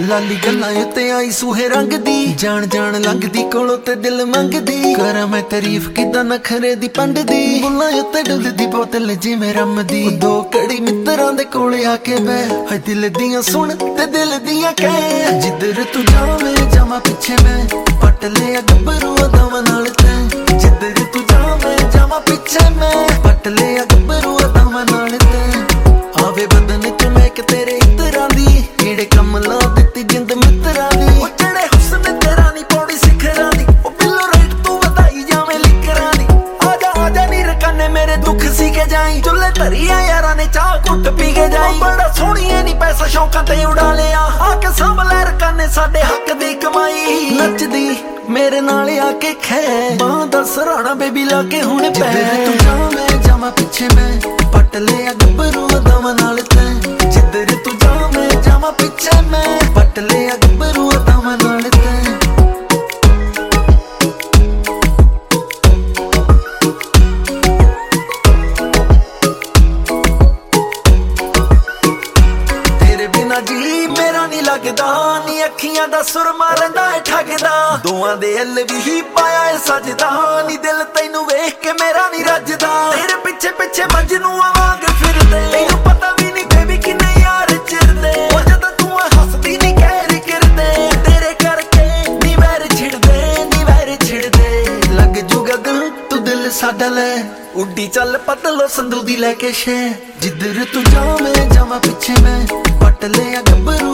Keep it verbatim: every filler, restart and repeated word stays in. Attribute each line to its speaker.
Speaker 1: ਲਾਲੀ ਗੱਲਾਂ ਉੱਤੇ ਆਈ ਸੂਹੇ ਰੰਗ ਦੀ ਜਾਣ ਜਾਣ ਲੰਘਦੀ ਕੋਲੋਂ ਤੇ ਦਿਲ ਮੰਗਦੀ ਕਰਾਂ ਮੈਂ ਤਾਰੀਫ ਕਿਦਾਂ ਨਖਰੇ ਦੀ ਪੰਡ ਦੀ ਬੁੱਲਾਂ ਉੱਤੇ ਡੁੱਲਦੀ ਬੋਤਲ ਜਿਵੇਂ ਰੰਮ ਦੀ ਦੋ ਕੜੀ ਮਿੱਤਰਾਂ ਦੇ ਕੋਲੇ ਆ ਕੇ ਬੈ ਹਾਏ ਦਿਲ ਦੀਆਂ ਸੁਣ ਤੇ ਦਿਲ ਦੀਆਂ ਕਹਿ ਜਿੱਧਰ ਤੂੰ ਜਾਵੇਂ ਜਾਵਾਂ ਪਿੱਛੇ ਮੈਂ ਪੱਟ ਲਿਆ ਗੱਭਰੂ ਅਦਾਵਾਂ ਨਾਲ ਤੈਂ ਜਿੱਧਰ ਤੂੰ ਜਾਵੇਂ ਜਾਵਾਂ ਪਿੱਛੇ ਮੈਂ ਪੱਟ ਲਿਆ ਗੱਭਰੂ ਅਦਾਵਾਂ ਨਾਲ ਤੈਂ ਆਵੇ ਬਦਨ ਚ ਮੈਂ ਕਿ ਤੇਰੇ ਇਤਰਾਂ ਦੀ ਕਿਹੜੇ ਕੰਮ ਲਾ ਦਿੱਤੀ ਜਿੰਦ ਮਿੱਤਰਾਂ ਦੀ ਉਹ ਜਿਹੜੇ ਹੁਸਨ ਤੇਰਾ ਨੀ ਪੌੜੀ ਸਿਖਰਾਂ ਦੀ ਉਹ ਬਿੱਲੋ ਰੇਟ ਤੂੰ ਵਧਾਈ ਜਾਵੇਂ ਲਿਕਰਾਂ ਦੀ ਆਜਾ ਆਜਾ ਨੀ ਰਕਾਨੇ ਮੇਰੇ ਦੁੱਖ ਸੀ ਕੇ ਜਾਈ ਚੁੱਲੇ ਧਰੀਆਂ ਯਾਰਾਂ ਨੇ ਚਾਹ ਘੁੱਟ ਪੀ ਕੇ ਜਾਈ ਬੜਾ ਸੋਹਣੀਏ ਨੀ ਪੈਸਾ ਸ਼ੌਕਾਂ ਤੇ ਉਡਾ ਲਿਆ ਆ ਕੇ ਸਾਂਭ ਲੈ ਰਕਾਨੇ ਸਾਡੇ ਹੱਕ ਦੀ ਕਮਾਈ ਨੱਚਦੀ ਮੇਰੇ ਨਾਲ ਆ ਕੇ ਖੈ ਬਾਂਹ ਦਾ ਸਰਾਣਾ ਬੇਬੀ ਲਾ ਕੇ ਹੁਣ ਪੈ ਤੂੰ ਜਾਵੇਂ ਜਾਵਾਂ ਪਿੱਛੇ ਮੈਂ ਪੱਟ ਲਿਆ ਗੱਭਰੂ ਅਦਾਵਾਂ ਨਾਲ ਤੈਂ ਜਿੱਧਰ ਤੂੰ ਜਾਵੇਂ ਜਾਵਾਂ ਪਿੱਛੇ ਮੈਂ ਪੱਟ ਲਿਆ ਗੱਭਰੂ ਅਦਾਵਾਂ ਨਾਲ ਤੈਂ ਤੇਰੇ ਬਿਨਾ ਜੀ ਮੇਰਾ ਨੀ ਲੱਗਦਾ ਨੀ ਅੱਖੀਆਂ ਦਾ ਸੁਰਮਾ ਰਹਿੰਦਾ ਏ ਠੱਗਦਾ ਦੋਆਂ ਦੇ ਹੱਲ ਵੀ ਹੀ ਪਾਇਆ ਏ ਸਜਦਾ ਨੀ ਦਿਲ ਤੈਨੂੰ ਵੇਖ ਕੇ ਮੇਰਾ ਨੀ ਰੱਜਦਾ ਤੇਰੇ ਪਿੱਛੇ ਪਿੱਛੇ ਮਜਨੂੰ ਆਵਾਂਗੇ ਫਿਰਦੇ ਤੈਨੂੰ ਪਤਾ ਵੀ ਨੀ ਬੇਬੀ ਕਿੰਨੇ ਯਾਰ ਚਿਰਦੇ ਉਹ ਜਦੋਂ ਤੂੰ ਹੱਸਦੀ ਨੀ ਕਹਿਰ ਕਰਦੇ ਤੇਰੇ ਕਰਕੇ ਨੀ ਵੈਰ ਛਿੜਦੇ ਨੀ ਵੈਰ ਛਿੜਦੇ ਲੱਗ ਜੂਗਾ ਦਿਲ ਤੂੰ ਦਿਲ ਸਾਡਾ ਲੈ ਉੱਡੀ ਚੱਲ ਪਤਲੋ ਸੰਦੂ ਦੀ ਲੈ ਕੇ ਸ਼ੇ ਜਿੱਧਰ ਤੂੰ ਜਾਵੇਂ ਜਾਵਾਂ ਪਿੱਛੇ ਮੈਂ ਪੱਟ ਲਿਆ ਗੱਭਰੂ